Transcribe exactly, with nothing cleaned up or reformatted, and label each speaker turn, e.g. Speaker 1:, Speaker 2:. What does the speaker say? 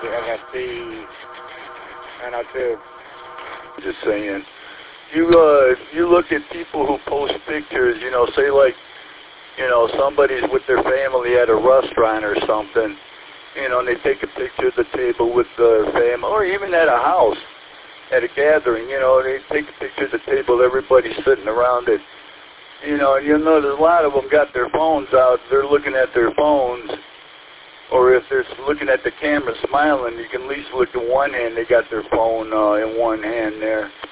Speaker 1: the N S C, nine oh two.
Speaker 2: Just saying. You, uh, you look at people who post pictures, you know, say like, you know, somebody's with their family at a restaurant or something, you know, and they take a picture of the table with their family, or even at a house, at a gathering, you know, they take a picture of the table, everybody's sitting around it, you know, and you'll notice a lot of them got their phones out, they're looking at their phones, or if they're looking at the camera smiling, you can at least look at one hand, they got their phone uh, in one hand there.